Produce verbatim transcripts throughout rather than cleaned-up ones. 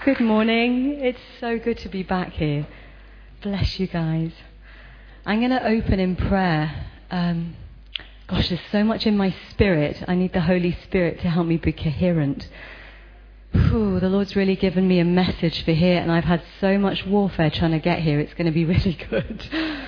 Good morning. It's so good to be back here. Bless you guys. I'm going to open in prayer. Um, gosh, there's so much in my spirit. I need the Holy Spirit to help me be coherent. Whew, the Lord's really given me a message for here, and I've had so much warfare trying to get here. It's going to be really good.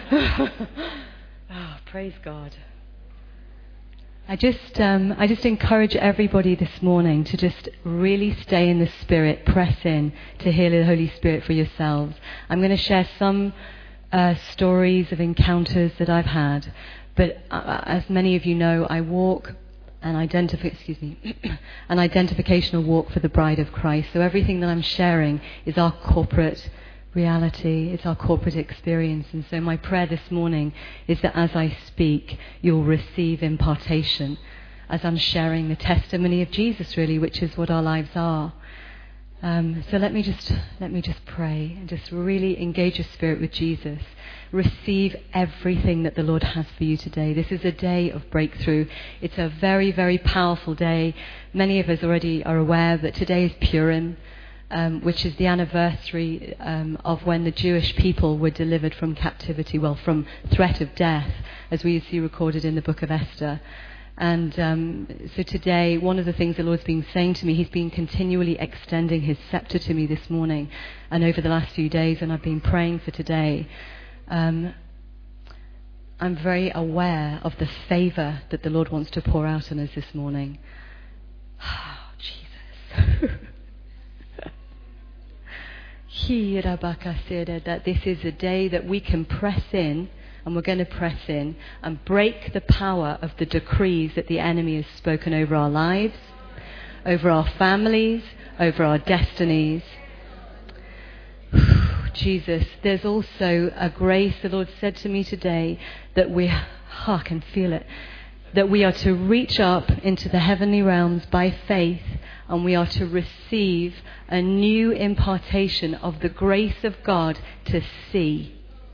Oh, praise God. I just, um, I just encourage everybody this morning to just really stay in the Spirit, press in to hear the Holy Spirit for yourselves. I'm going to share some uh, stories of encounters that I've had, but uh, as many of you know, I walk an identify, excuse me, an identificational walk for the Bride of Christ. So everything that I'm sharing is our corporate reality, it's our corporate experience. And so my prayer this morning is that as I speak, you'll receive impartation as I'm sharing the testimony of Jesus, really, which is what our lives are. Um, so let me just let me just pray and just really engage your spirit with Jesus. Receive everything that the Lord has for you today. This is a day of breakthrough. It's a very, very powerful day. Many of us already are aware that today is Purim, Um, which is the anniversary um, of when the Jewish people were delivered from captivity, well, from threat of death, as we see recorded in the book of Esther. And um, so today, one of the things the Lord's been saying to me, He's been continually extending His scepter to me this morning and over the last few days, and I've been praying for today. Um, I'm very aware of the favour that the Lord wants to pour out on us this morning. Oh, Jesus. That this is a day that we can press in, and we're going to press in and break the power of the decrees that the enemy has spoken over our lives, over our families, over our destinies. Jesus, there's also a grace. The Lord said to me today that we, oh, I can feel it, that we are to reach up into the heavenly realms by faith, and we are to receive a new impartation of the grace of God to see.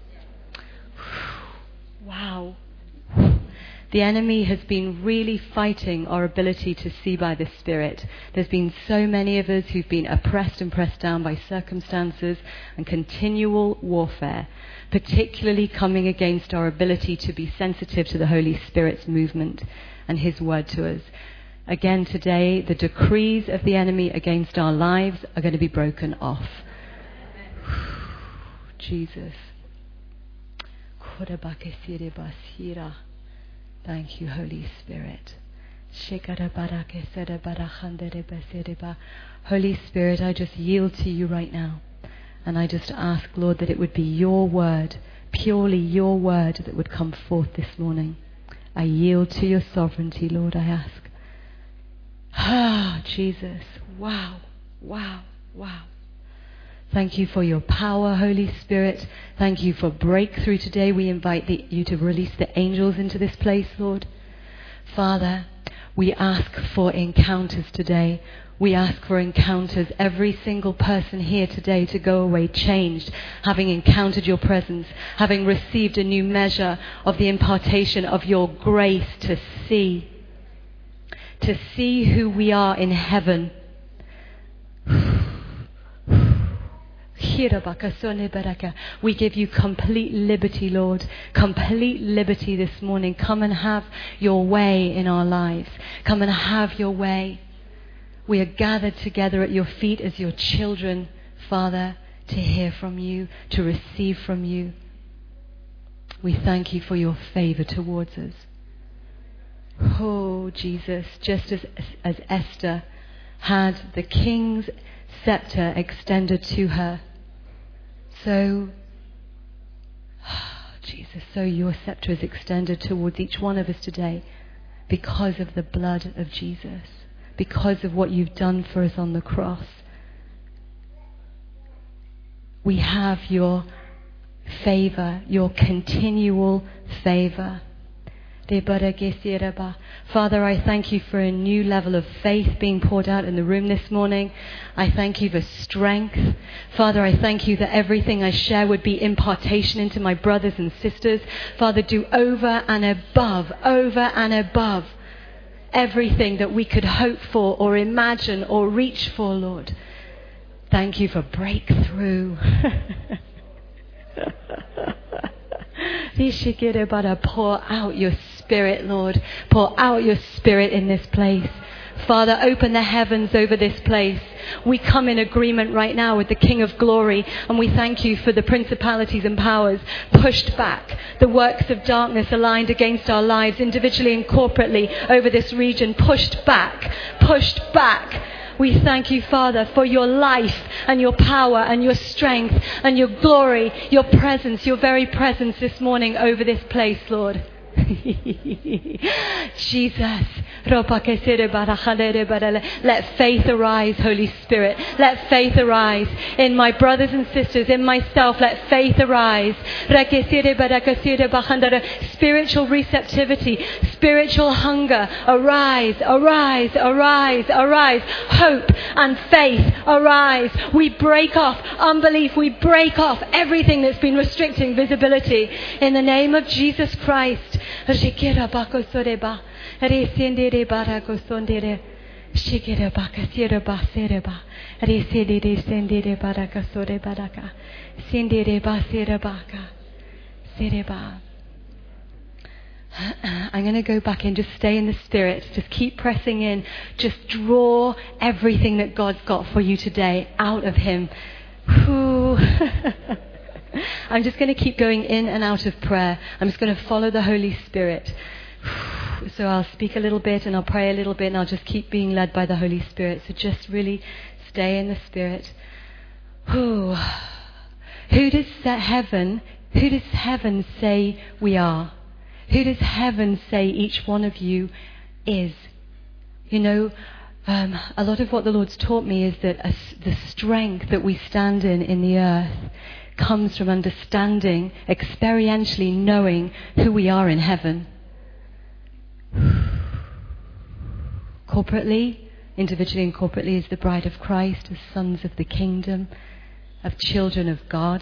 Wow. The enemy has been really fighting our ability to see by the Spirit. There's been so many of us who've been oppressed and pressed down by circumstances and continual warfare, particularly coming against our ability to be sensitive to the Holy Spirit's movement and His word to us. Again today, the decrees of the enemy against our lives are going to be broken off. Jesus. Thank you, Holy Spirit. Holy Spirit, I just yield to you right now. And I just ask, Lord, that it would be your word, purely your word, that would come forth this morning. I yield to your sovereignty, Lord, I ask. Ah, Jesus. Wow, wow, wow. Thank you for your power, Holy Spirit. Thank you for breakthrough today. We invite the, you to release the angels into this place, Lord. Father, we ask for encounters today. We ask for encounters, every single person here today to go away changed, having encountered your presence, having received a new measure of the impartation of your grace to see, to see who we are in heaven. We give you complete liberty, Lord. Complete liberty this morning. Come and have your way in our lives. Come and have your way. We are gathered together at your feet as your children, Father, to hear from you, to receive from you. We thank you for your favor towards us. Oh, Jesus, just as, as Esther had the king's scepter extended to her, so, oh, Jesus, so your scepter is extended towards each one of us today because of the blood of Jesus, because of what you've done for us on the cross. We have your favor, your continual favor. Father, I thank you for a new level of faith being poured out in the room this morning. I thank you for strength. Father, I thank you that everything I share would be impartation into my brothers and sisters. Father, do over and above, over and above everything that we could hope for or imagine or reach for, Lord. Thank you for breakthrough. Pour out your Spirit, Lord. Pour out your Spirit in this place. Father, open the heavens over this place. We come in agreement right now with the King of Glory, and we thank you for the principalities and powers pushed back, the works of darkness aligned against our lives, individually and corporately over this region, pushed back, pushed back. We thank you, Father, for your life and your power and your strength and your glory, your presence, your very presence this morning over this place, Lord. Jesus. Let faith arise, Holy Spirit. Let faith arise in my brothers and sisters, in myself. Let faith arise. Spiritual receptivity, spiritual hunger. Arise, arise, arise, arise. Hope and faith arise. We break off unbelief. We break off everything that's been restricting visibility in the name of Jesus Christ. Shikira bako soreba, resendere barako sondere, shikira baka sireba sereba, resendere sendere baraka sore baraka, sendere ba serebaka, sereba. I'm going to go back in, just stay in the Spirit, just keep pressing in, just draw everything that God's got for you today out of Him. I'm just going to keep going in and out of prayer. I'm just going to follow the Holy Spirit. So I'll speak a little bit and I'll pray a little bit and I'll just keep being led by the Holy Spirit. So just really stay in the Spirit. Who does heaven, who does heaven say we are? Who does heaven say each one of you is? You know, um, a lot of what the Lord's taught me is that a, the strength that we stand in in the earth comes from understanding, experientially knowing who we are in heaven. Corporately, individually and corporately, as the bride of Christ, as sons of the kingdom, of children of God.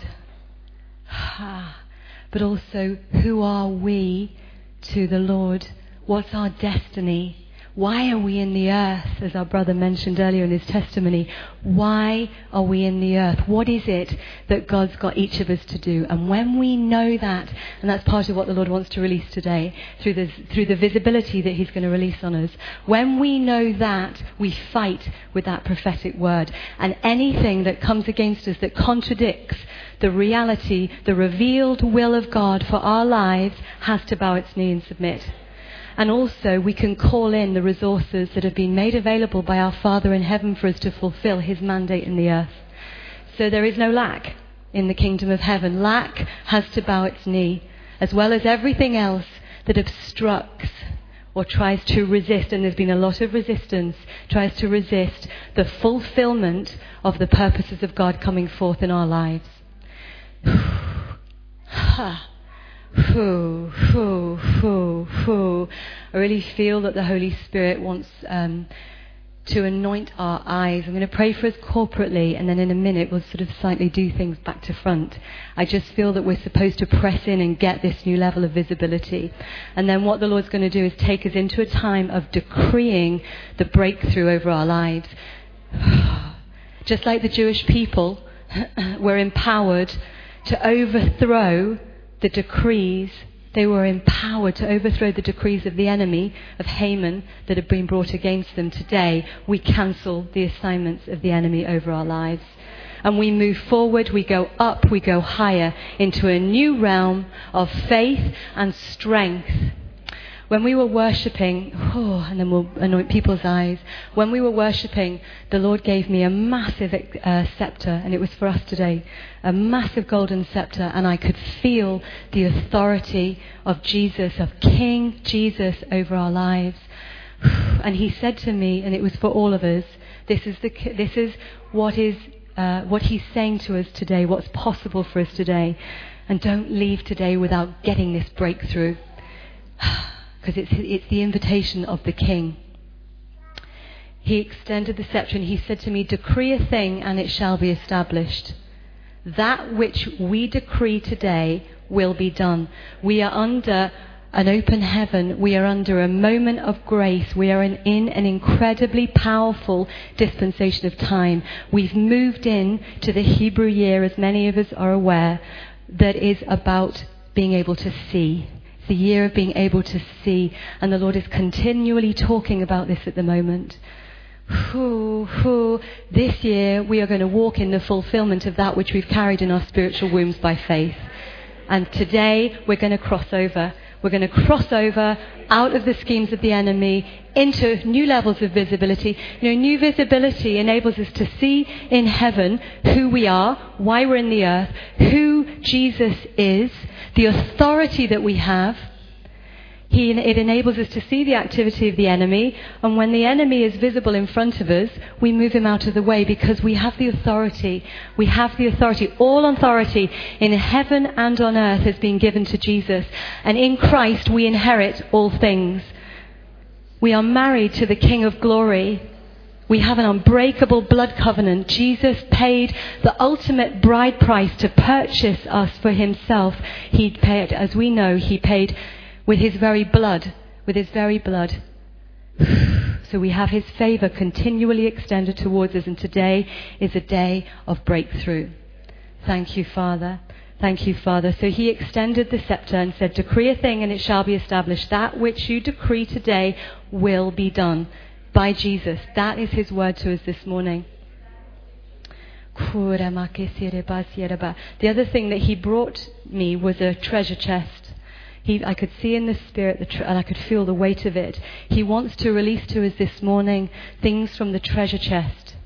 But also, who are we to the Lord? What's our destiny? Why are we in the earth, as our brother mentioned earlier in his testimony? Why are we in the earth? What is it that God's got each of us to do? And when we know that, and that's part of what the Lord wants to release today, through the, through the visibility that He's going to release on us, when we know that, we fight with that prophetic word. And anything that comes against us that contradicts the reality, the revealed will of God for our lives, has to bow its knee and submit. And also we can call in the resources that have been made available by our Father in heaven for us to fulfill His mandate in the earth. So there is no lack in the kingdom of heaven. Lack has to bow its knee, as well as everything else that obstructs or tries to resist, and there's been a lot of resistance, tries to resist the fulfillment of the purposes of God coming forth in our lives. Ha. Foo, foo, foo, foo. I really feel that the Holy Spirit wants um, to anoint our eyes. I'm going to pray for us corporately, and then in a minute we'll sort of slightly do things back to front. I just feel that we're supposed to press in and get this new level of visibility. And then what the Lord's going to do is take us into a time of decreeing the breakthrough over our lives. Just like the Jewish people were empowered to overthrow the decrees, they were empowered to overthrow the decrees of the enemy, of Haman, that had been brought against them. Today, we cancel the assignments of the enemy over our lives. And we move forward, we go up, we go higher into a new realm of faith and strength. When we were worshipping, oh, and then we'll anoint people's eyes. When we were worshipping, the Lord gave me a massive uh, scepter, and it was for us today, a massive golden scepter, and I could feel the authority of Jesus, of King Jesus over our lives. And He said to me, and it was for all of us, this is the this is what is uh, what He's saying to us today, what's possible for us today, and don't leave today without getting this breakthrough. Because it's, it's the invitation of the King. He extended the scepter and He said to me, decree a thing and it shall be established. That which we decree today will be done. We are under an open heaven. We are under a moment of grace. We are in, in an incredibly powerful dispensation of time. We've moved in to the Hebrew year, as many of us are aware, that is about being able to see. It's the year of being able to see. And the Lord is continually talking about this at the moment. Whew, whew. This year we are going to walk in the fulfillment of that which we've carried in our spiritual wombs by faith. And today we're going to cross over. We're going to cross over out of the schemes of the enemy into new levels of visibility. You know, new visibility enables us to see in heaven who we are, why we're in the earth, who Jesus is, the authority that we have. He, it enables us to see the activity of the enemy, and when the enemy is visible in front of us, we move him out of the way because we have the authority. We have the authority. All authority in heaven and on earth has been given to Jesus, and in Christ we inherit all things. We are married to the King of Glory. We have an unbreakable blood covenant. Jesus paid the ultimate bride price to purchase us for himself. He paid, as we know, he paid with his very blood, with his very blood. So we have his favor continually extended towards us, and today is a day of breakthrough. Thank you, Father. Thank you, Father. So he extended the scepter and said, decree a thing and it shall be established. That which you decree today will be done by Jesus. That is his word to us this morning. The other thing that he brought me was a treasure chest. He, I could see in the spirit, the tre- and I could feel the weight of it. He wants to release to us this morning things from the treasure chest.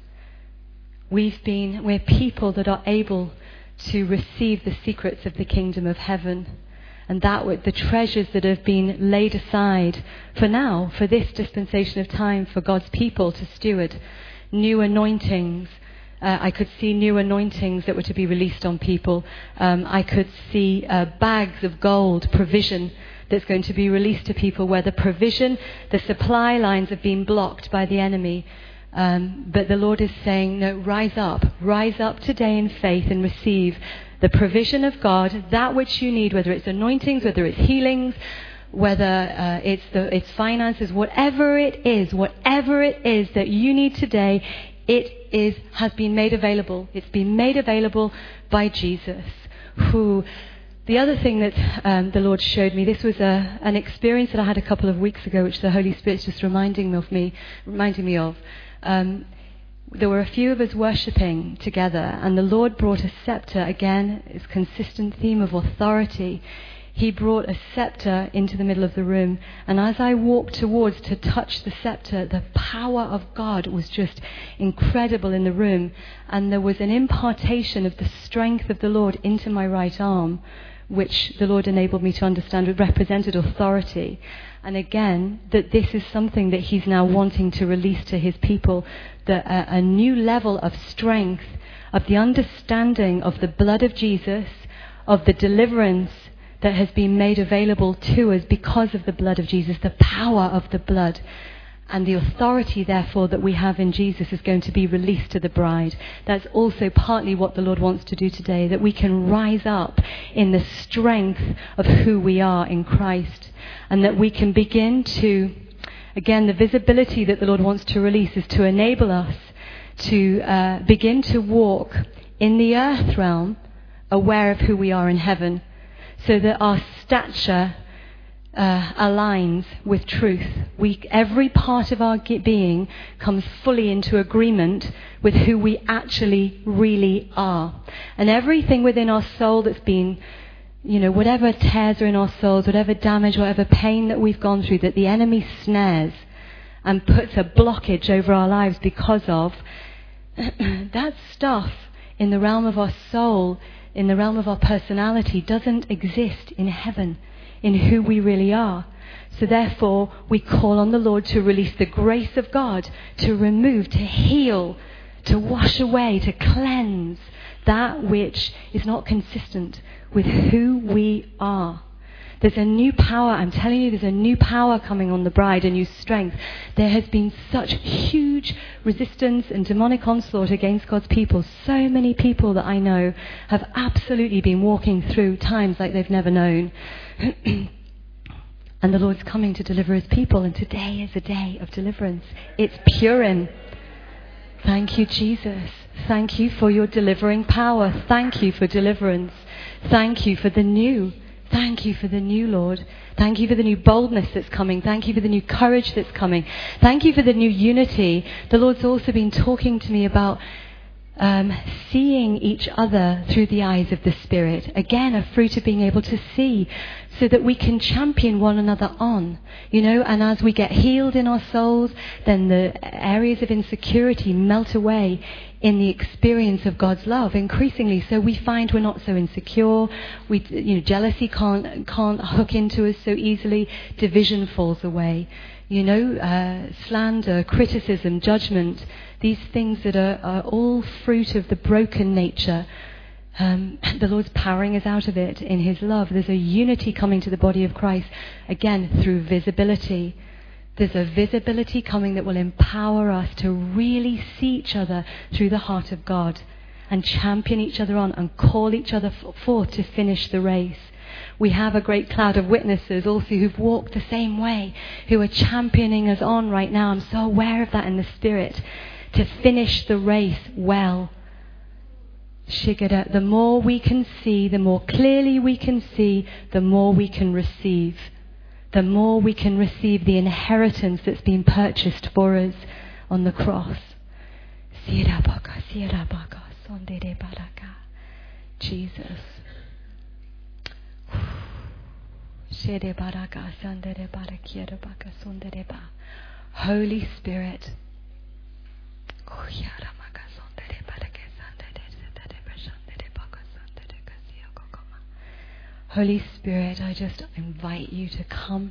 We've been, we're people that are able to receive the secrets of the kingdom of heaven. And that the treasures that have been laid aside for now, for this dispensation of time, for God's people to steward. New anointings. Uh, I could see new anointings that were to be released on people. Um, I could see uh, bags of gold, provision that's going to be released to people where the provision, the supply lines have been blocked by the enemy. Um, but the Lord is saying, no, rise up. Rise up today in faith and receive the provision of God, that which you need, whether it's anointings, whether it's healings, whether uh, it's the, it's finances, whatever it is, whatever it is that you need today, it is has been made available. It's been made available by Jesus. Who, the other thing that um, the Lord showed me, this was a, an experience that I had a couple of weeks ago, which the Holy Spirit's just reminding me of me, reminding me of. Um, there were a few of us worshipping together, and the Lord brought a scepter. Again, it's a consistent theme of authority. He brought a scepter into the middle of the room, and as I walked towards to touch the scepter, the power of God was just incredible in the room, and there was an impartation of the strength of the Lord into my right arm, which the Lord enabled me to understand represented authority. And again, that this is something that he's now wanting to release to his people, that a, a new level of strength, of the understanding of the blood of Jesus, of the deliverance that has been made available to us because of the blood of Jesus, the power of the blood. And the authority, therefore, that we have in Jesus is going to be released to the bride. That's also partly what the Lord wants to do today, that we can rise up in the strength of who we are in Christ. And that we can begin to, again, the visibility that the Lord wants to release is to enable us to uh, begin to walk in the earth realm, aware of who we are in heaven, so that our stature uh, aligns with truth. We, every part of our being comes fully into agreement with who we actually really are. And everything within our soul that's been, you know, whatever tears are in our souls, whatever damage, whatever pain that we've gone through, that the enemy snares and puts a blockage over our lives because of, that stuff in the realm of our soul, in the realm of our personality, doesn't exist in heaven, in who we really are. So therefore, we call on the Lord to release the grace of God, to remove, to heal, to wash away, to cleanse that which is not consistent with who we are. There's a new power, I'm telling you, there's a new power coming on the bride, a new strength. There has been such huge resistance and demonic onslaught against God's people. So many people that I know have absolutely been walking through times like they've never known. And the Lord's coming to deliver his people, and today is a day of deliverance. It's Purim. Thank you, Jesus. Thank you for your delivering power. Thank you for deliverance. Thank you for the new. Thank you for the new, Lord. Thank you for the new boldness that's coming. Thank you for the new courage that's coming. Thank you for the new unity. The Lord's also been talking to me about Um, seeing each other through the eyes of the Spirit. Again, a fruit of being able to see, so that we can champion one another on, you know, and as we get healed in our souls, then the areas of insecurity melt away in the experience of God's love increasingly. So we find we're not so insecure. We, you know, jealousy can't can't hook into us so easily. Division falls away. You know, uh, slander, criticism, judgment, these things that are, are all fruit of the broken nature. Um, the Lord's powering us out of it in his love. There's a unity coming to the body of Christ, again, through visibility. There's a visibility coming that will empower us to really see each other through the heart of God and champion each other on and call each other forth to finish the race. We have a great cloud of witnesses also who've walked the same way, who are championing us on right now. I'm so aware of that in the Spirit, to finish the race well. Shigada, the more we can see, the more clearly we can see, the more we can receive. The more we can receive the inheritance that's been purchased for us on the cross. Jesus. Holy Spirit. Holy Spirit, I just invite you to come.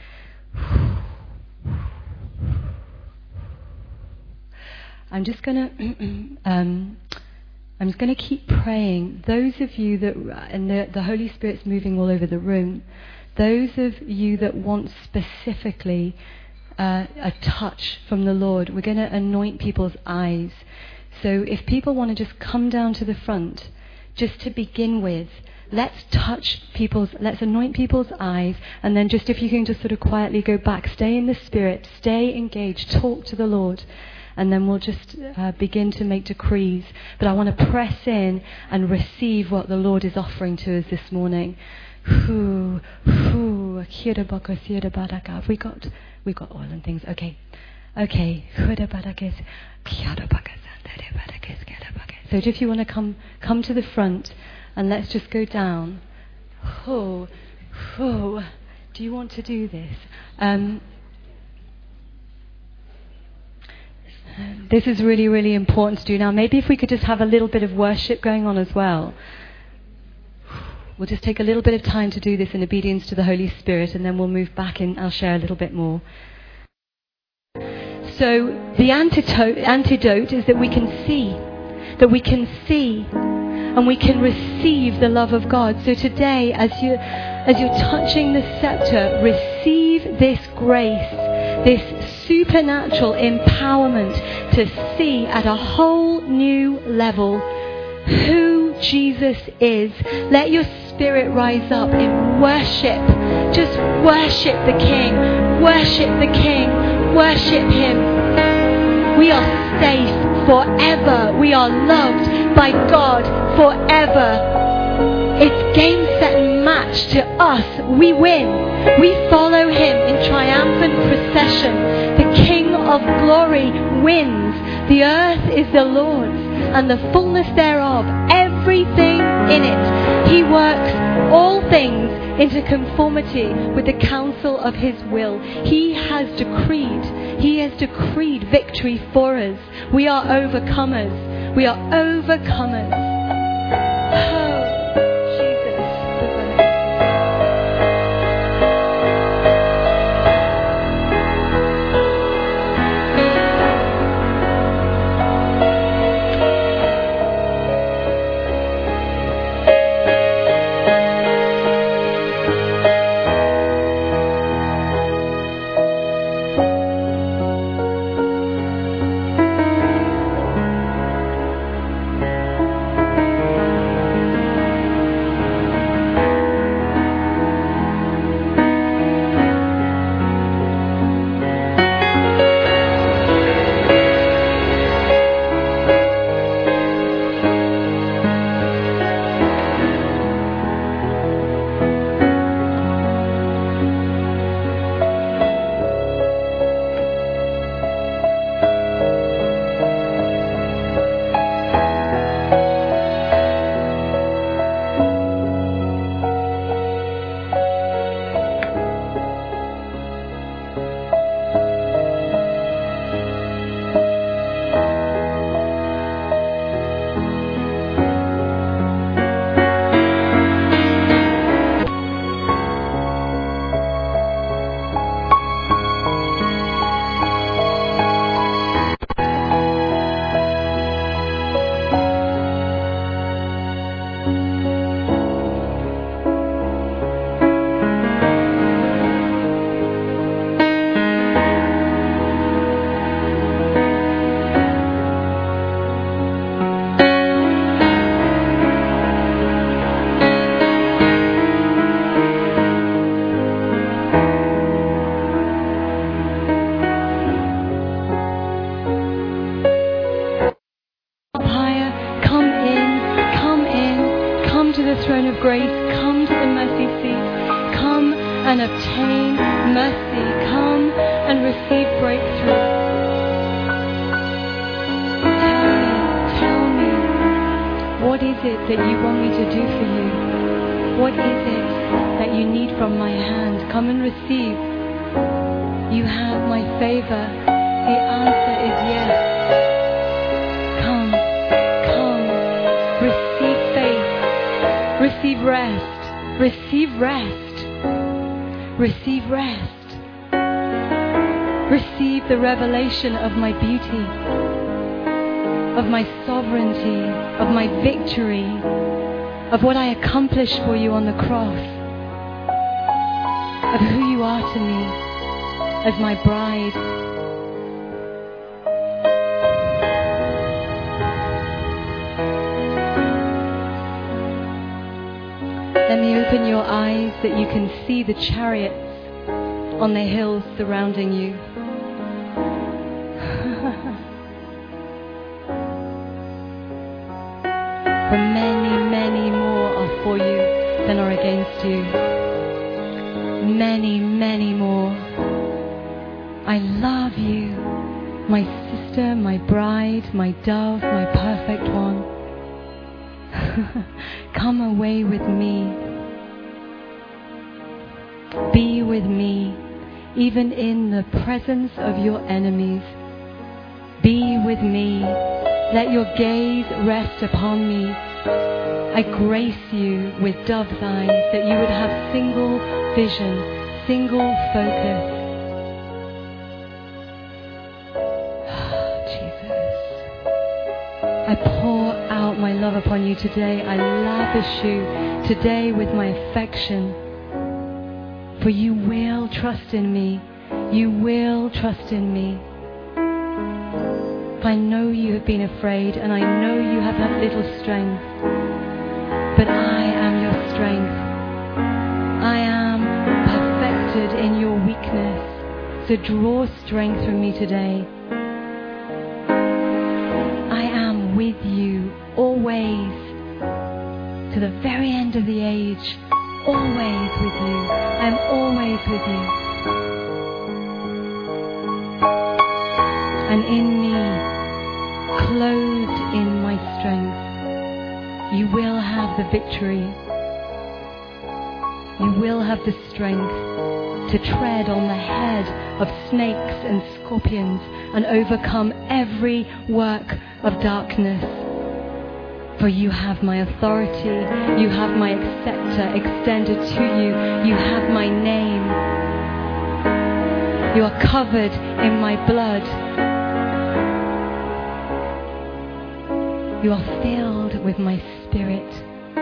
I'm just going to um, I'm just going to keep praying. Those of you that, and the, the Holy Spirit's moving all over the room, those of you that want specifically uh, a touch from the Lord, we're going to anoint people's eyes. So if people want to just come down to the front, just to begin with, let's touch people's, let's anoint people's eyes, and then just if you can just sort of quietly go back, stay in the Spirit, stay engaged, talk to the Lord. And then we'll just uh, begin to make decrees. But I want to press in and receive what the Lord is offering to us this morning. Have we got we got oil and things? Okay. Okay. So if you want to come come to the front and let's just go down. Oh, oh. Do you want to do this? Um This is really, really important to do now. Maybe if we could just have a little bit of worship going on as well. We'll just take a little bit of time to do this in obedience to the Holy Spirit, and then we'll move back and I'll share a little bit more. So the antidote, antidote is that we can see, that we can see and we can receive the love of God. So today, as you as you're touching the scepter, receive this grace, this supernatural empowerment to see at a whole new level who Jesus is. Let your spirit rise up in worship. Just worship the King. Worship the King. Worship Him. We are safe forever. We are loved by God forever. It's game, set and match to us. We win. We follow Him in triumphant procession. The King of glory wins. The earth is the Lord's and the fullness thereof, everything in it. He works all things into conformity with the counsel of His will. He has decreed, He has decreed victory for us. We are overcomers. We are overcomers. Oh. throne of grace. Come to the mercy seat. Come and obtain mercy. Come and receive breakthrough. Tell me, tell me, what is it that you want me to do for you? What is it that you need from my hand? Come and receive. You have my favor. The answer is yes. Come, come, receive faith, receive rest, receive rest, receive rest, receive the revelation of my beauty, of my sovereignty, of my victory, of what I accomplished for you on the cross, of who you are to me as my bride. Let me open your eyes that you can see the chariots on the hills surrounding you. For many, many more are for you than are against you. Many, many more. I love you, my sister, my bride, my dove, my perfect one. Come away with me. Be with me, even in the presence of your enemies. Be with me. Let your gaze rest upon me. I grace you with dove's eyes that you would have single vision, single focus. I pour out my love upon you today. I lavish you today with my affection. For you will trust in me. You will trust in me. I know you have been afraid, and I know you have had little strength. But I am your strength. I am perfected in your weakness. So draw strength from me today. With you always to the very end of the age, always with you. I'm always with you. And in me, clothed in my strength, you will have the victory. You will have the strength to tread on the head of snakes and scorpions and overcome every work of darkness. For you have my authority, you have my scepter extended to you, you have my name. You are covered in my blood. You are filled with my spirit.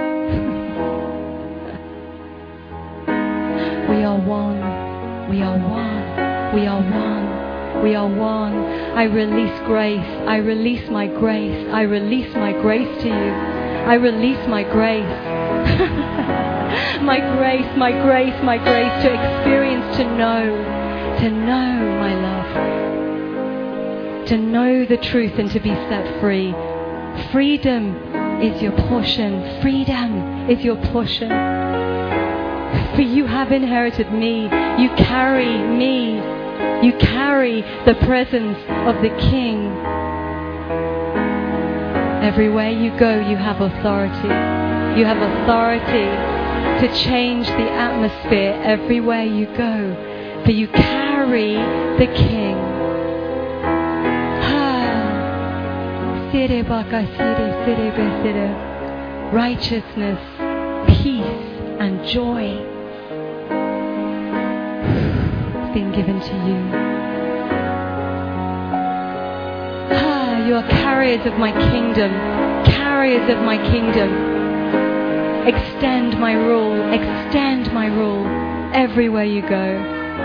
We are one, we are one, we are one. We are one. I release grace. I release my grace. I release my grace to you. I release my grace. my grace, my grace, my grace to experience, to know, to know my love. To know the truth and to be set free. Freedom is your portion. Freedom is your portion. For you have inherited me. You carry me. You carry the presence of the King. Everywhere you go, you have authority. You have authority to change the atmosphere everywhere you go. For you carry the King. Righteousness, peace, and joy been given to you. Ah, you are carriers of my kingdom, carriers of my kingdom. Extend my rule, extend my rule everywhere you go.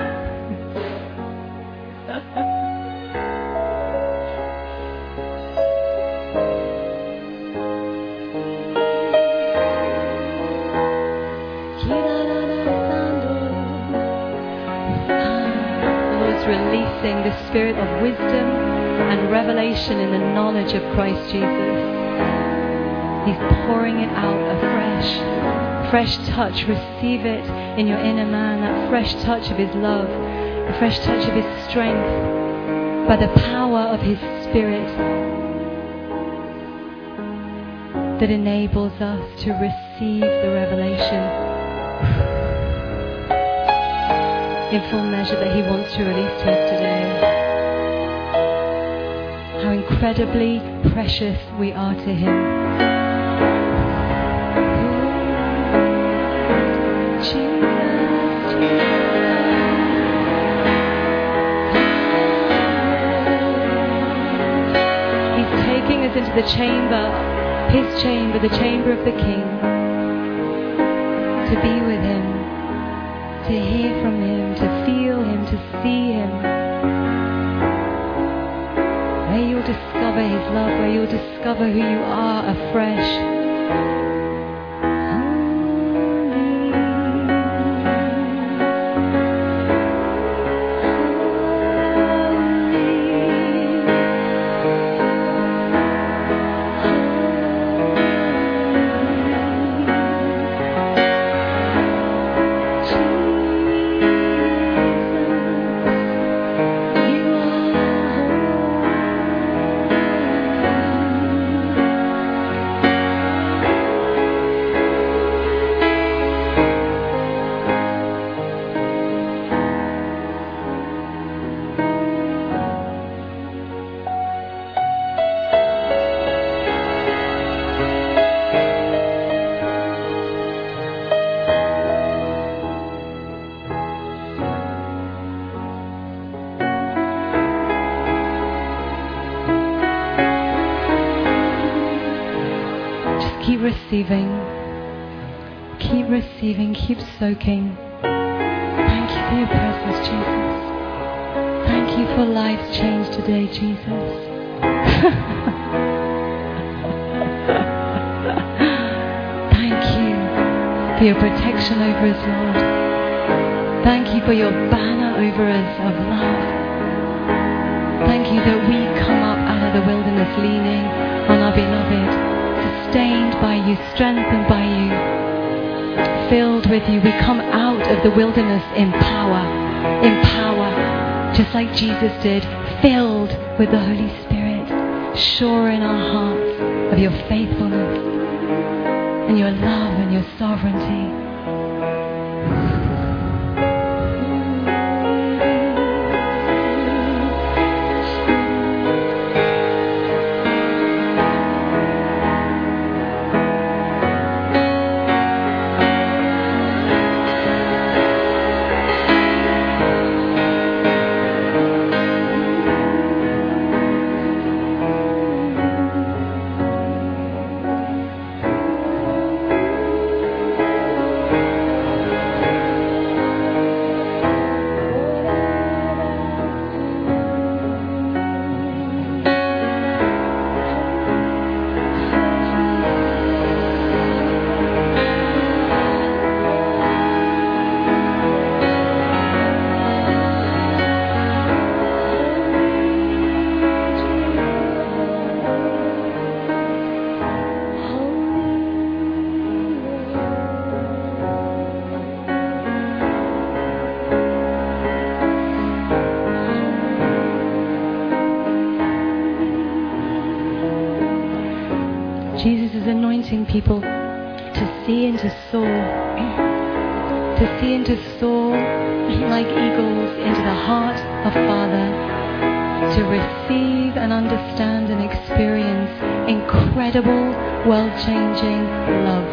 The spirit of wisdom and revelation in the knowledge of Christ Jesus. He's pouring it out afresh. Fresh touch. Receive it in your inner man. That fresh touch of His love. The fresh touch of His strength. By the power of His Spirit. That enables us to receive the revelation in full measure that He wants to release to us today. How incredibly precious we are to Him. He's taking us into the chamber, His chamber, the chamber of the King, to be with Him, to hear from Him, to feel Him, to see Him. Where you'll discover His love, where you'll discover who you are afresh. Receiving, keep receiving, keep soaking. Thank you for your presence, Jesus. Thank you for life's change today, Jesus. Thank you for your protection over us, Lord. Thank you for your banner over us of love. Thank you that we come up out of the wilderness leaning on our beloved. Sustained by you, strengthened by you, filled with you. We come out of the wilderness in power, in power, just like Jesus did, filled with the Holy Spirit, sure in our hearts of your faithfulness and your love and your sovereignty. People to see and to soar, to see and to soar like eagles into the heart of Father, to receive and understand and experience incredible, world-changing love,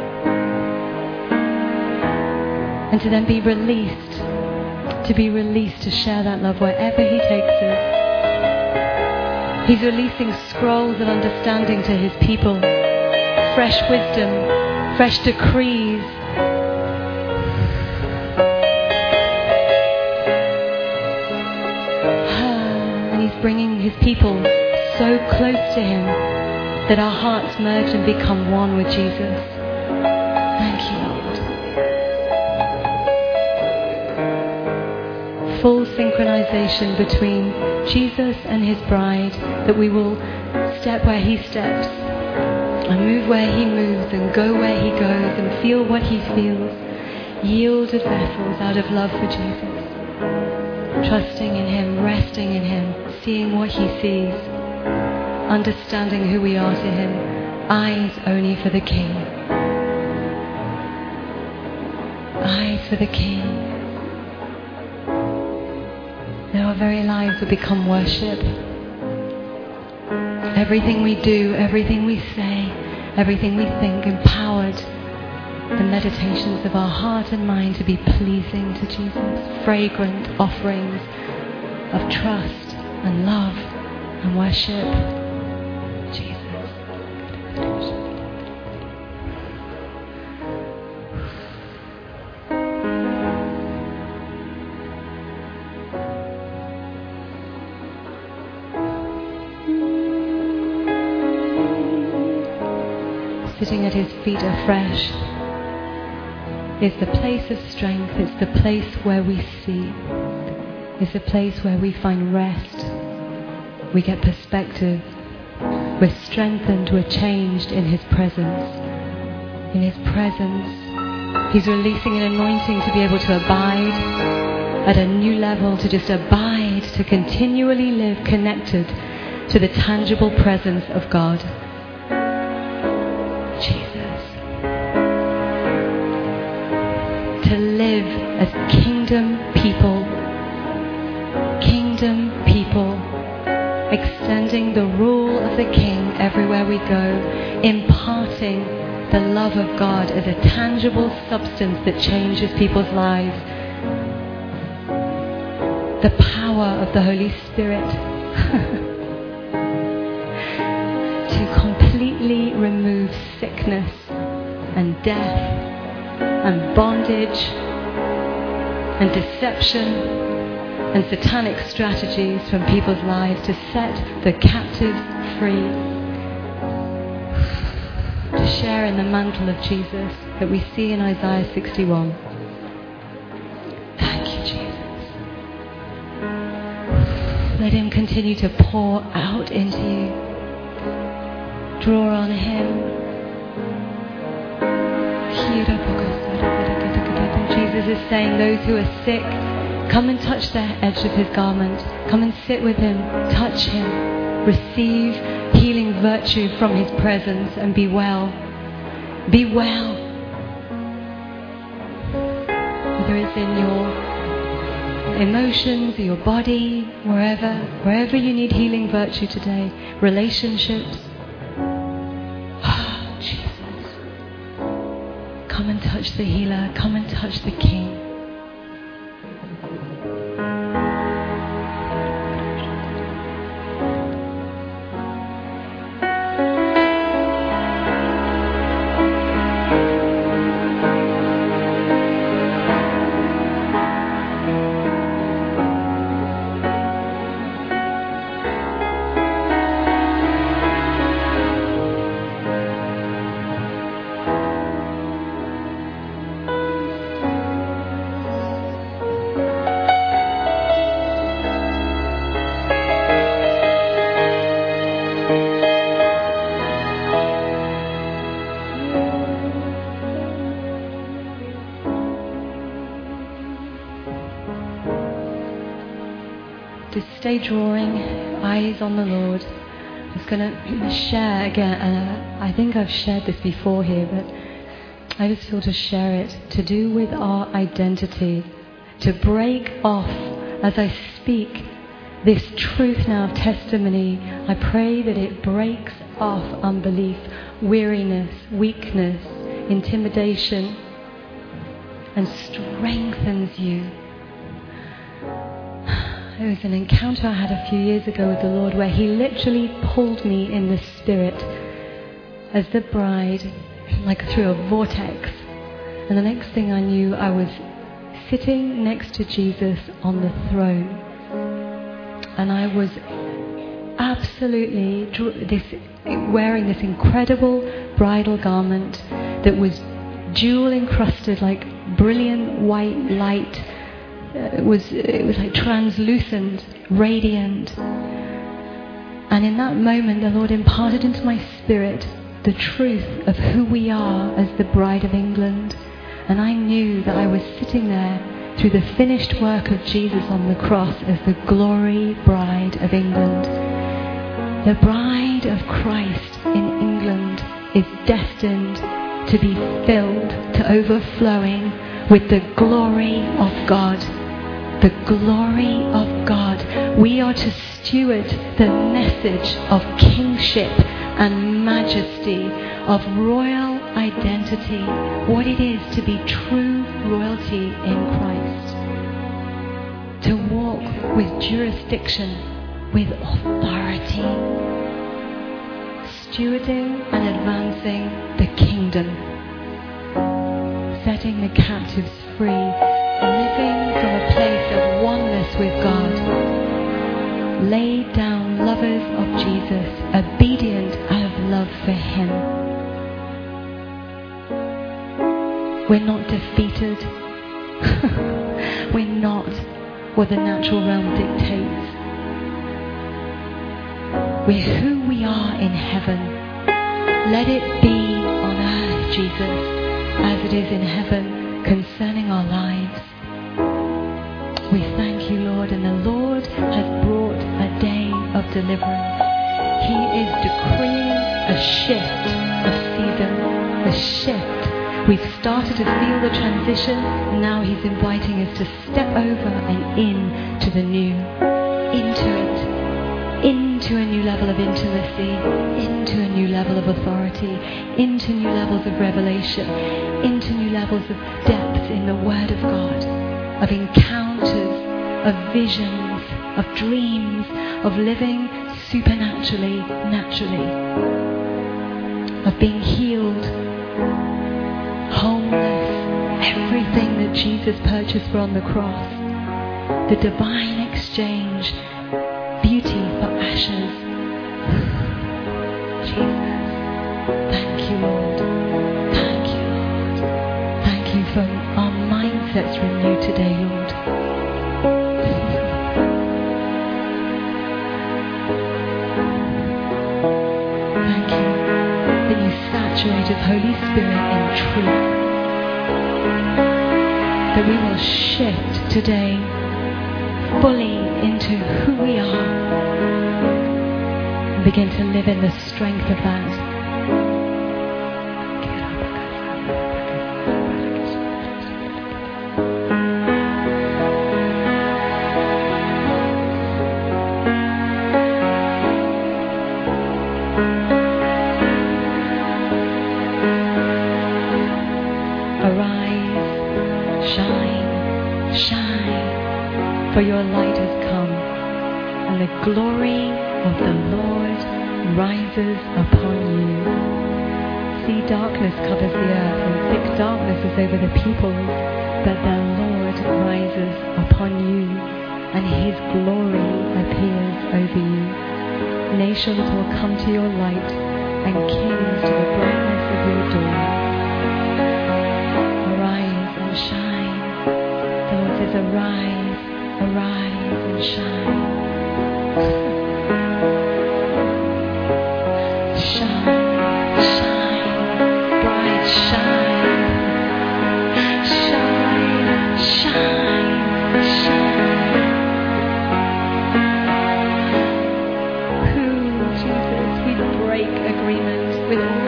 and to then be released, to be released to share that love wherever He takes us. He's releasing scrolls of understanding to His people. Fresh wisdom, fresh decrees. And He's bringing His people so close to Him that our hearts merge and become one with Jesus. Thank you, Lord. Full synchronization between Jesus and His bride, that we will step where He steps. And move where he moves and go where he goes and feel what he feels. Yielded vessels out of love for Jesus. Trusting in him, resting in him, seeing what he sees. Understanding who we are to him. Eyes only for the King. Eyes for the King. That our very lives will become worship. Everything we do, everything we say, everything we think, empowered the meditations of our heart and mind to be pleasing to Jesus. Fragrant offerings of trust and love and worship. Jesus. Sitting at his feet afresh is the place of strength. It's the place where we see. It's the place where we find rest. We get perspective. We're strengthened. We're changed in his presence. In his presence, he's releasing an anointing to be able to abide at a new level, to just abide, to continually live connected to the tangible presence of God. To live as kingdom people, kingdom people, extending the rule of the King everywhere we go, imparting the love of God as a tangible substance that changes people's lives. The power of the Holy Spirit to completely remove sickness and death and bondage and deception and satanic strategies from people's lives, to set the captives free, to share in the mantle of Jesus that we see in Isaiah sixty-one. Thank you, Jesus. Let him continue to pour out into you. Draw on him. Jesus is saying, those who are sick, come and touch the edge of his garment. Come and sit with him. Touch him. Receive healing virtue from his presence and be well. Be well. Whether it's in your emotions or your body, wherever, wherever you need healing virtue today, relationships. Come and touch the healer. Come and touch the King. Stay drawing, eyes on the Lord. I'm just going to share again, and I think I've shared this before here, but I just feel to share it, to do with our identity, to break off as I speak this truth now of testimony. I pray that it breaks off unbelief, weariness, weakness, intimidation, and strengthens you. There was an encounter I had a few years ago with the Lord where he literally pulled me in the spirit as the bride, like through a vortex. And the next thing I knew, I was sitting next to Jesus on the throne. And I was absolutely this, wearing this incredible bridal garment that was jewel encrusted, like brilliant white light. It was, it was like translucent, radiant. And in that moment, the Lord imparted into my spirit the truth of who we are as the bride of England. And I knew that I was sitting there through the finished work of Jesus on the cross as the glory bride of England. The bride of Christ in England is destined to be filled to overflowing with the glory of God. The glory of God. We are to steward the message of kingship and majesty, of royal identity, what it is to be true royalty in Christ. To walk with jurisdiction, with authority, stewarding and advancing the kingdom, setting the captives free, living from a place of oneness with God, laid down lovers of Jesus, obedient out of love for Him. We're not defeated. We're not what the natural realm dictates. We're who we are in heaven. Let it be on earth, Jesus, as it is in heaven concerning our lives. We thank you, Lord, and the Lord has brought a day of deliverance. He is decreeing a shift of season, a shift. We've started to feel the transition, and now He's inviting us to step over and in to the new, into it, into a new level of intimacy, into a new level of authority, into new levels of revelation, into new levels of depth in the Word of God, of encounters, of visions, of dreams, of living supernaturally, naturally, of being healed, wholeness, everything that Jesus purchased for on the cross, the divine exchange, beauty for ashes. Jesus, thank you, Lord. Thank you, Lord. Thank you for our mindsets renewed today, Lord. Thank you that you saturated Holy Spirit in truth. That we will shift today fully into who we are and begin to live in the strength of that. For your light has come, and the glory of the Lord rises upon you. See, darkness covers the earth, and thick darkness is over the peoples, but the Lord rises upon you, and His glory appears over you. Nations will come to your light, and kings to the brightness of your dawn. Arise and shine. The Lord says, arise. Arise and shine. Shine, shine, bright shine. Shine, shine, shine. Who, Jesus, we break agreement with all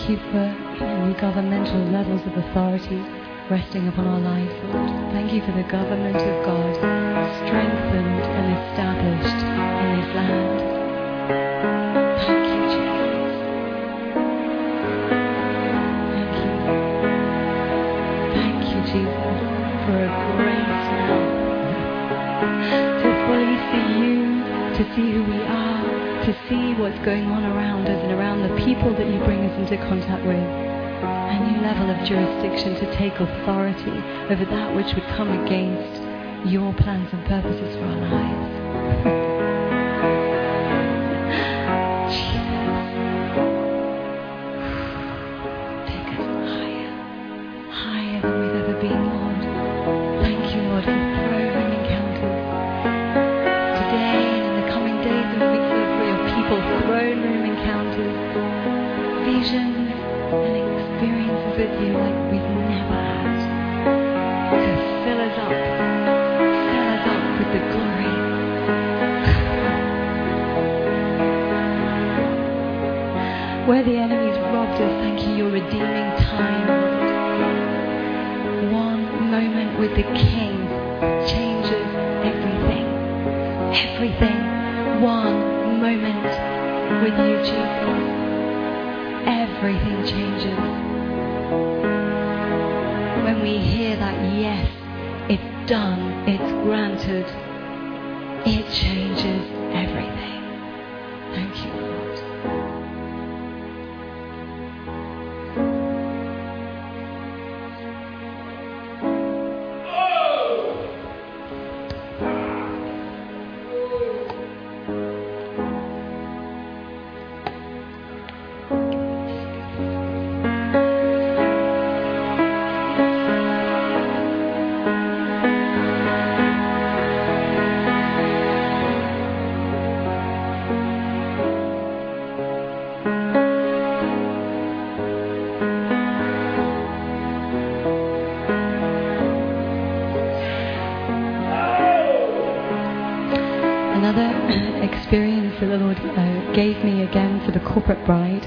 Thank you for new governmental levels of authority resting upon our lives, Lord. Thank you for the government of God strengthened and established in this land. Thank you, Jesus. Thank you. Thank you, Jesus, for a grace now to fully see you, to see who we are, to see what's going on around us and around the people that you bring us into contact with. A new level of jurisdiction to take authority over that which would come against your plans and purposes for our lives. Jesus. Take us higher, higher than we've ever been, Lord. Thank you, Lord, for throne room encounters. Today and in the coming days and weeks, Lord, for your people, throne room encounters, visions and experiences with you like we've never had. To fill us up, fill us up with the glory. Where the enemy's robbed us, thank you, your redeeming time, Lord. One moment with the King changes everything. Everything. One moment with you, Jesus. Everything changes. When we hear that, yes, it's done, it's granted, it changes everything. Thank you, Lord. Experience that the Lord uh, gave me again for the corporate bride.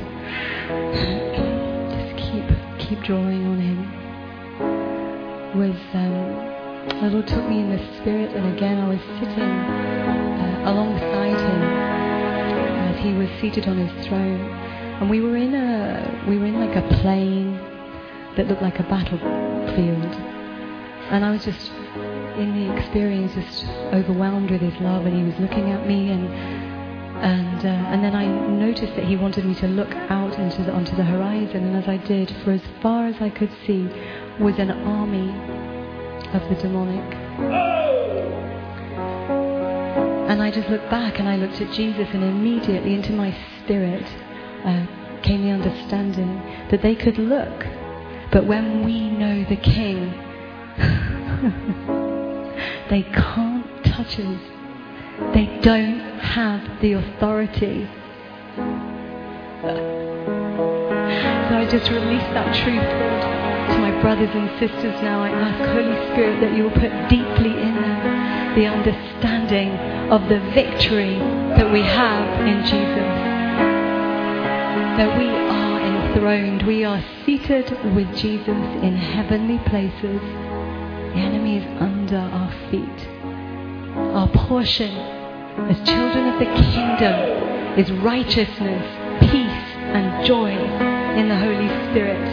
Just keep keep drawing on Him. Was um, the Lord took me in the Spirit, and again I was sitting uh, alongside Him as He was seated on His throne, and we were in a we were in like a plain that looked like a battlefield, and I was just in the experience just overwhelmed with His love, and He was looking at me, and and uh, and then I noticed that He wanted me to look out into the, onto the horizon, and as I did, for as far as I could see was an army of the demonic. And I just looked back and I looked at Jesus, and immediately into my spirit uh, came the understanding that they could look, but when we know the King, they can't touch us. They don't have the authority. So I just release that truth, Lord, to my brothers and sisters now. I ask, Holy Spirit, that you will put deeply in them the understanding of the victory that we have in Jesus. That we are enthroned. We are seated with Jesus in heavenly places. The enemy is under our feet. Our portion as children of the kingdom is righteousness, peace, and joy in the Holy Spirit.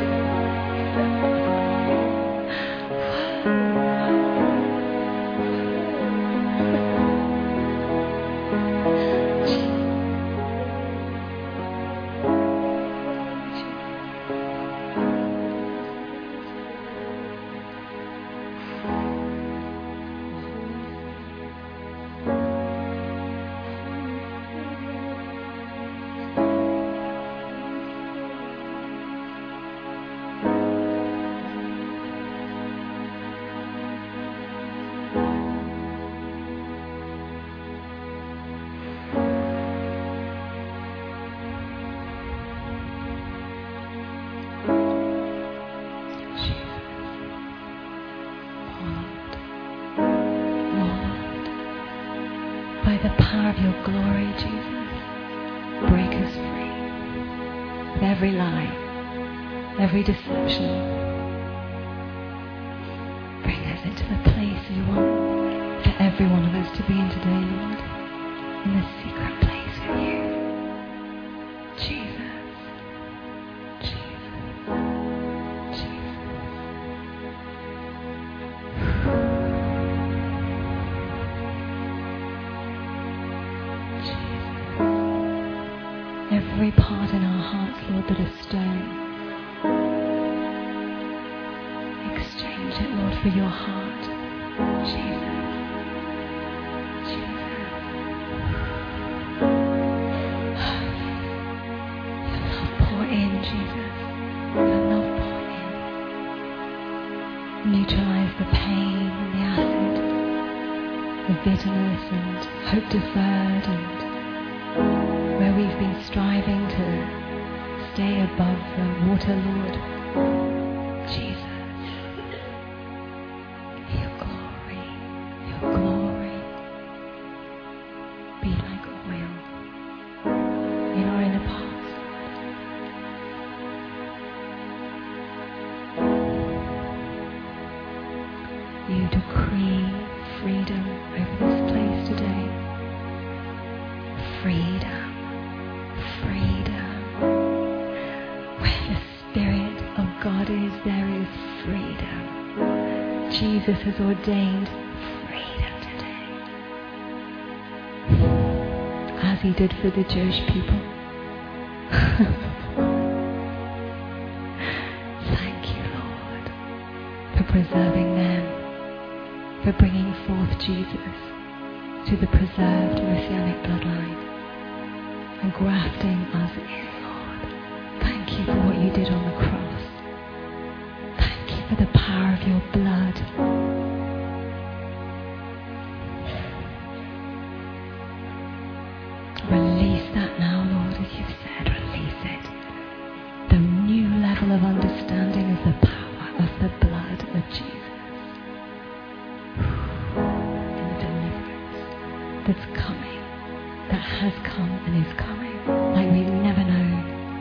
By the power of your glory, Jesus, break us free of every lie, every deception. Bring us into the place you want for every one of us to be in today, Lord. In the secret place with you. Jesus. Jesus. Jesus. Jesus. Every part in our hearts, Lord, that is stone, exchange it, Lord, for your heart. Jesus. Neutralize the pain and the acid, the bitterness and hope deferred, and where we've been striving to stay above the water, Lord. Jesus, your glory, your glory, be like oil in our inner parts. You decree freedom over this place today. Freedom, freedom. Where the Spirit of God is, there is freedom. Jesus has ordained freedom today, as he did for the Jewish people. Thank you, Lord, for preserving them, for bringing forth Jesus to the preserved Messianic bloodline and grafting us in, Lord. Thank you for what you did on the cross. Thank you for the power of your blood. Release that now, Lord, as you've said, release it. The new level of understanding is the power of the blood of Jesus. That's coming, that has come and is coming, like we've never known.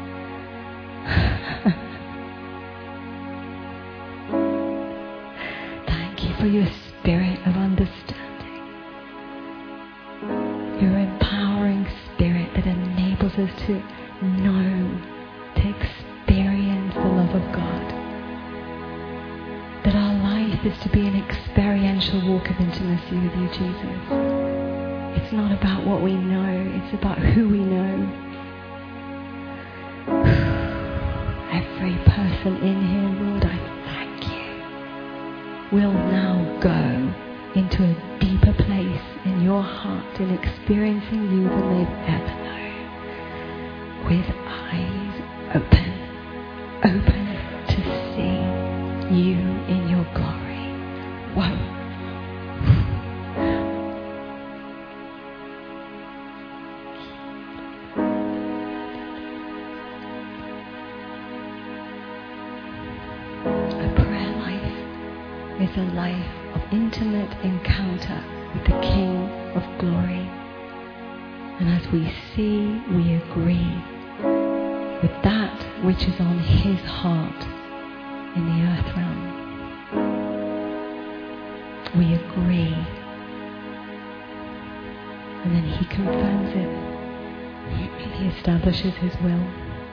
Thank you for your spirit of understanding, your empowering spirit that enables us to know, to experience the love of God. That our life is to be an experiential walk of intimacy with you, Jesus. It's not about what we know, it's about who we know. Every person in here, Lord, I thank you, will now go into a deeper place in your heart in experiencing you than they've ever known. With eyes open, open to see you in your glory. Whoa. Is a life of intimate encounter with the King of Glory. And as we see, we agree with that which is on his heart in the earth realm. We agree. And then he confirms it. He establishes his will.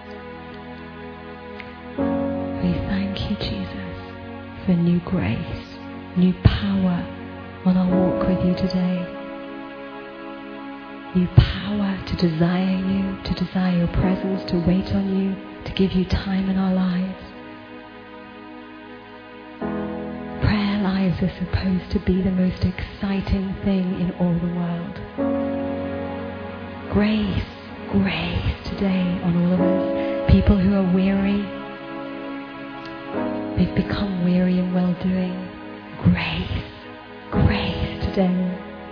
We thank you, Jesus, for new grace, new power on our walk with you today. New power to desire you, to desire your presence, to wait on you, to give you time in our lives. Prayer lives are supposed to be the most exciting thing in all the world. Grace, grace today on all of us. People who are weary, they've become weary in well-doing. Grace, grace today.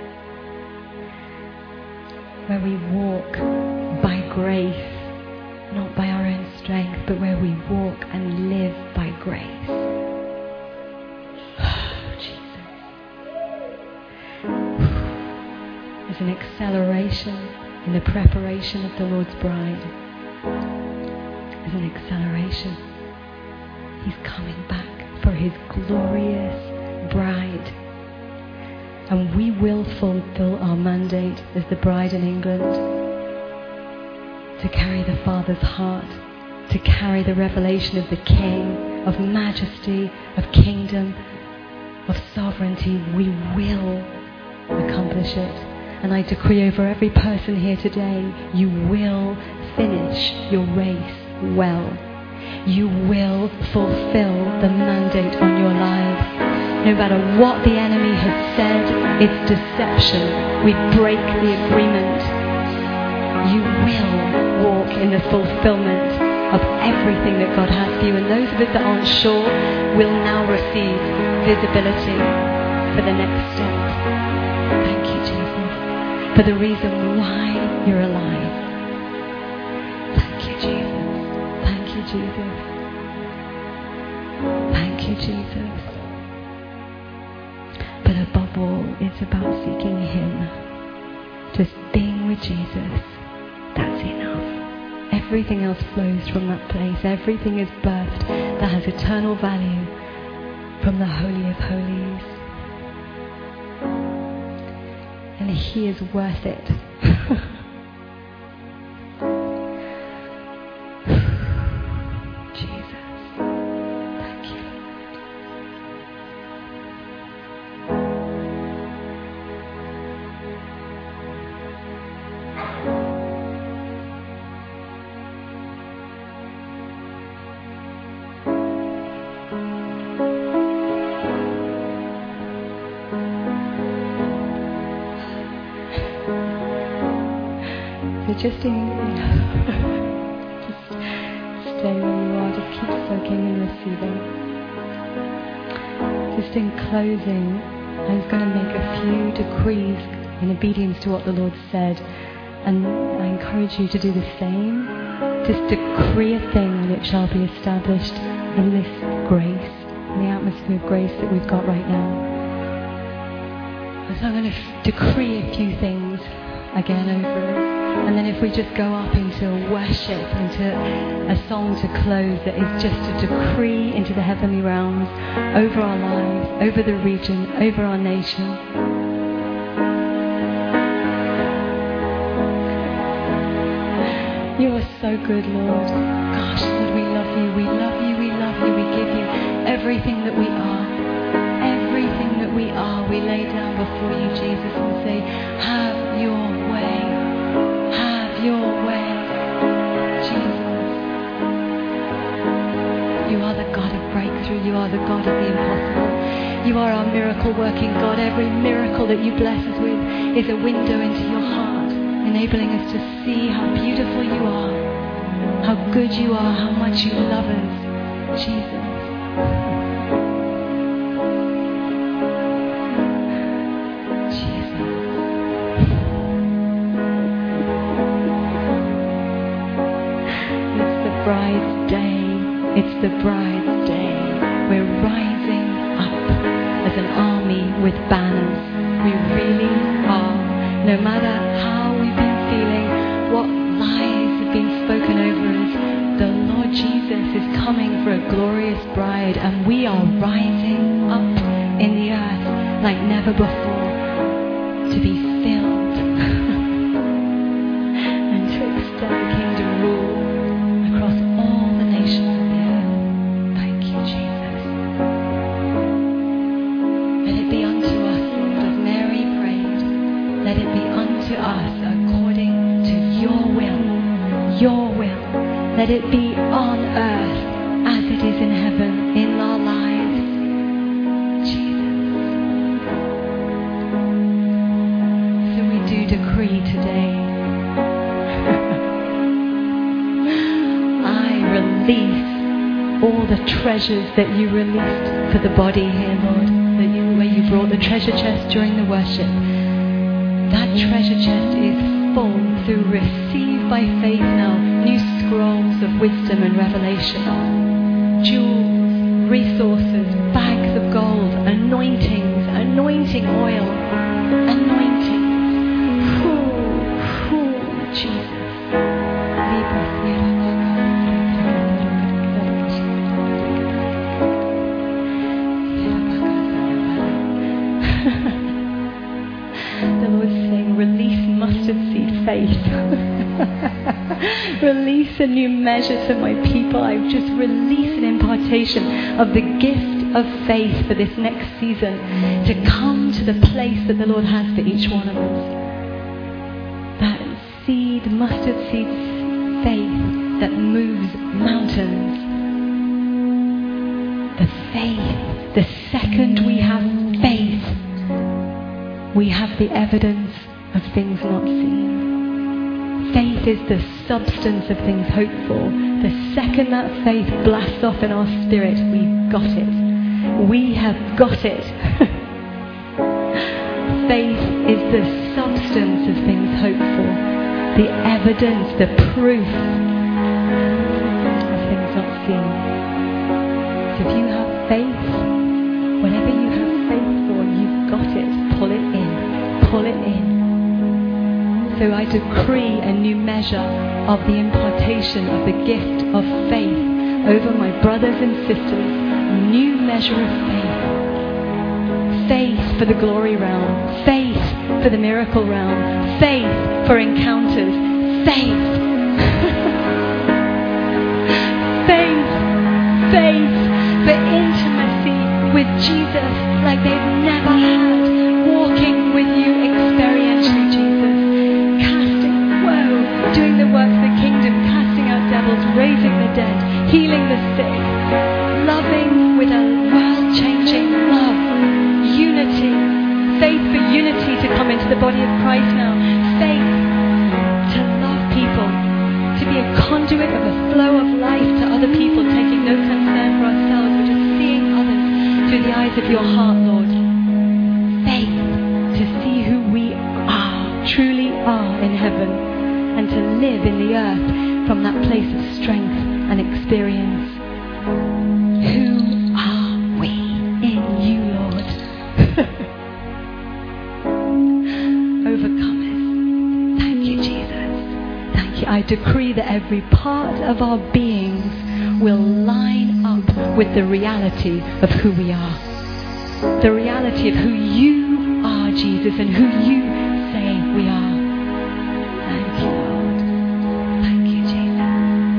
Where we walk by grace, not by our own strength, but where we walk and live by grace. Oh, Jesus. There's an acceleration in the preparation of the Lord's bride. There's an acceleration. He's coming back for his glorious bride. And we will fulfill our mandate as the bride in England to carry the Father's heart, to carry the revelation of the King, of majesty, of kingdom, of sovereignty. We will accomplish it. And I decree over every person here today, you will finish your race well. You will fulfill the mandate on your lives. No matter what the enemy has said, it's deception. We break the agreement. You will walk in the fulfillment of everything that God has for you. And those of us that aren't sure will now receive visibility for the next step. Thank you, Jesus, for the reason why you're alive. Thank you, Jesus. Thank you, Jesus. Thank you, Jesus. But above all, it's about seeking him. Just being with Jesus. That's enough. Everything else flows from that place. Everything is birthed that has eternal value from the Holy of Holies. And he is worth it. Jesus. Thank you, Just, in, just stay where you are. Just keep soaking and receiving. Just in closing, I was going to make a few decrees in obedience to what the Lord said. And I encourage you to do the same. Just decree a thing and it shall be established in this grace, in the atmosphere of grace that we've got right now. So I'm going to f- decree a few things again over us. And then if we just go up into worship, into a song to close that is just a decree into the heavenly realms, over our lives, over the region, over our nation. You are so good, Lord. Gosh, Lord, we love you, we love you, we love you. We give you everything that we are. Everything that we are, we lay down before you, Jesus, and say, have your way. Your way, Jesus. You are the God of breakthrough. You are the God of the impossible. You are our miracle working God. Every miracle that you bless us with is a window into your heart, enabling us to see how beautiful you are, how good you are, how much you love us, Jesus. It's the bride's day. We're rising up as an army with banners. We really are. No matter how we've been feeling, what lies have been spoken over us, the Lord Jesus is coming for a glorious bride, and we are rising up in the earth like never before to be filled and to extend the kingdom rule across all the nations. Let it be on earth as it is in heaven in our lives. Jesus. So we do decree today. I release all the treasures that you released for the body here, Lord. That you, where you brought the treasure chest during the worship. That treasure chest is full. So receive by faith now new scrolls of wisdom and revelation, jewels, resources, bags of gold, anointings, anointing oil, anointing. Ooh, ooh, Jesus. release a new measure to my people. I just release an impartation of the gift of faith for this next season to come to the place that the Lord has for each one of us. That seed, mustard seed faith that moves mountains. The faith, the second we have faith, we have the evidence of things not seen. Faith is the substance of things hoped for. The second that faith blasts off in our spirit, we've got it. We have got it. Faith is the substance of things hoped for. The evidence, the proof of things not seen. So if you have faith, whatever you have faith for, you've got it. Pull it in. Pull it in. So I decree a new measure of the impartation of the gift of faith over my brothers and sisters. New measure of faith. Faith for the glory realm. Faith for the miracle realm. Faith for encounters. Faith. Faith. Faith for intimacy with Jesus like they've never had. Walking with you experientially, Jesus. Doing the work of the kingdom, casting out devils, raising the dead, healing the sick, loving with a world-changing love, unity, faith for unity to come into the body of Christ now, faith to love people, to be a conduit of a flow of life to other people, taking no concern for ourselves, but just seeing others through the eyes of your heart, Lord. Faith to see who we are, truly are in heaven, and to live in the earth from that place of strength and experience. Who are we in you, Lord? Overcomers. Thank you, Jesus. Thank you. I decree that every part of our beings will line up with the reality of who we are. The reality of who you are, Jesus, and who you say we are. Thank you, Lord. Thank you, Jesus.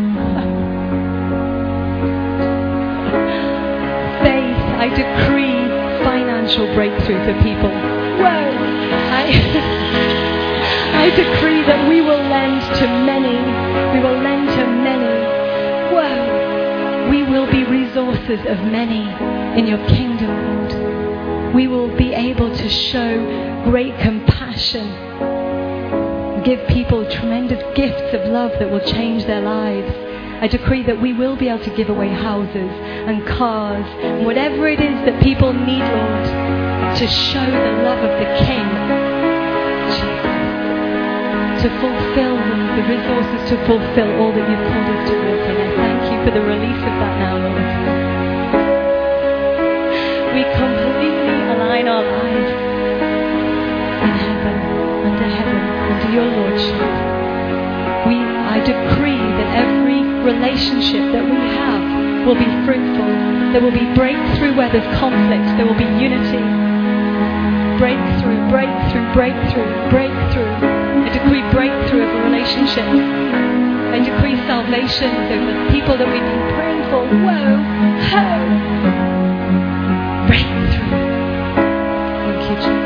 Faith, I decree financial breakthrough for people. Whoa! I, I decree that we will lend to many. We will lend to many. Whoa! We will be resources of many in your kingdom, Lord. We will be able to show great compassion. Give people tremendous gifts of love that will change their lives. I decree that we will be able to give away houses and cars, and whatever it is that people need, Lord, to show the love of the King. Jesus. To fulfill the resources to fulfill all that you've called us to walk in. I thank you for the release of that now, Lord. We completely align our lives in heaven, under heaven, under your Lordship. We, I decree that every relationship that we have will be fruitful. There will be breakthrough where there's conflict. There will be unity. Breakthrough, breakthrough, breakthrough, breakthrough. I decree breakthrough of relationships. I decree salvation over the people that we've been praying for. Whoa, ho! Breakthrough. Thank you, Jesus.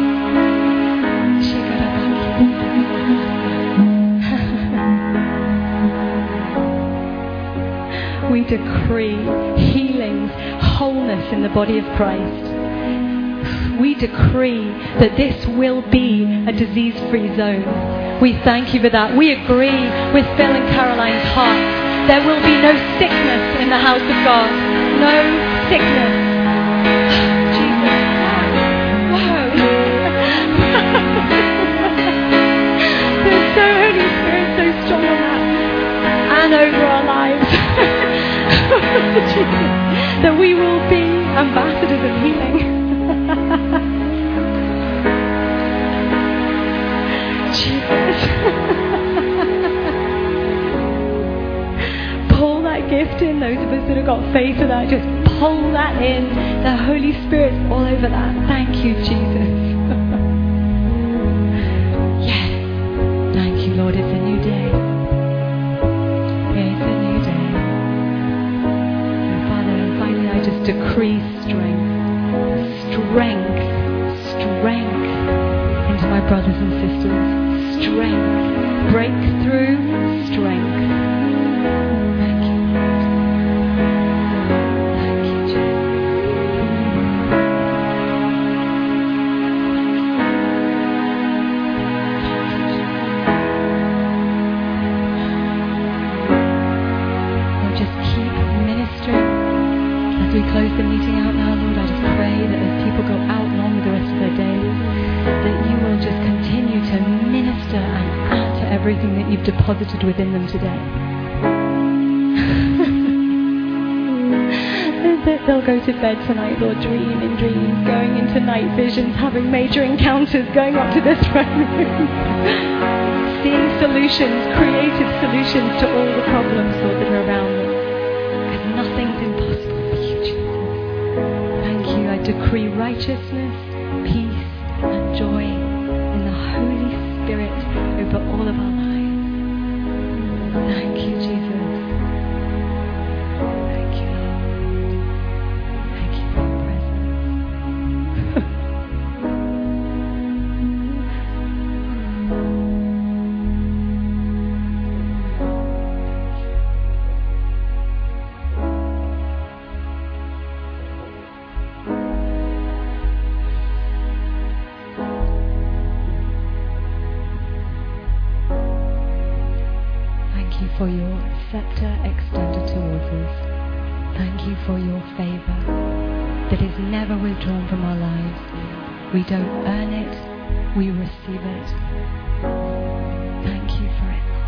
We decree healings, wholeness in the body of Christ. We decree that this will be a disease-free zone. We thank you for that. We agree with Phil and Caroline's hearts. There will be no sickness in the house of God. No sickness. Jesus. Wow. There's so Holy Spirit so strong on that. And over our lives. Jesus. That we will be ambassadors of healing. Jesus. Pull that gift in. Those of us that have got faith for that, just pull that in. The Holy Spirit's all over that. Thank you, Jesus. Yes. Thank you, Lord. It's a new day. decree strength, strength, strength into my brothers and sisters. Strength, breakthrough, strength. Thank you, Lord. Thank you, Jesus. Lord, just keep ministering. As we close the meeting out now, Lord, I just pray that as people go out along with the rest of their days, that you will just continue to minister and add to everything that you've deposited within them today. That they'll go to bed tonight, Lord, dreaming dreams, going into night visions, having major encounters, going up to this throne room, seeing solutions, creative solutions to all the problems, Lord, that are around them. Because nothing's impossible for you, Jesus. Thank you. I decree righteousness, peace, and joy in the Holy Spirit over all of our lives. Thank you, Jesus. Thank you, Lord. Thank you for your presence. For your scepter extended towards us. Thank you for your favor that is never withdrawn from our lives. We don't earn it, we receive it. Thank you for it.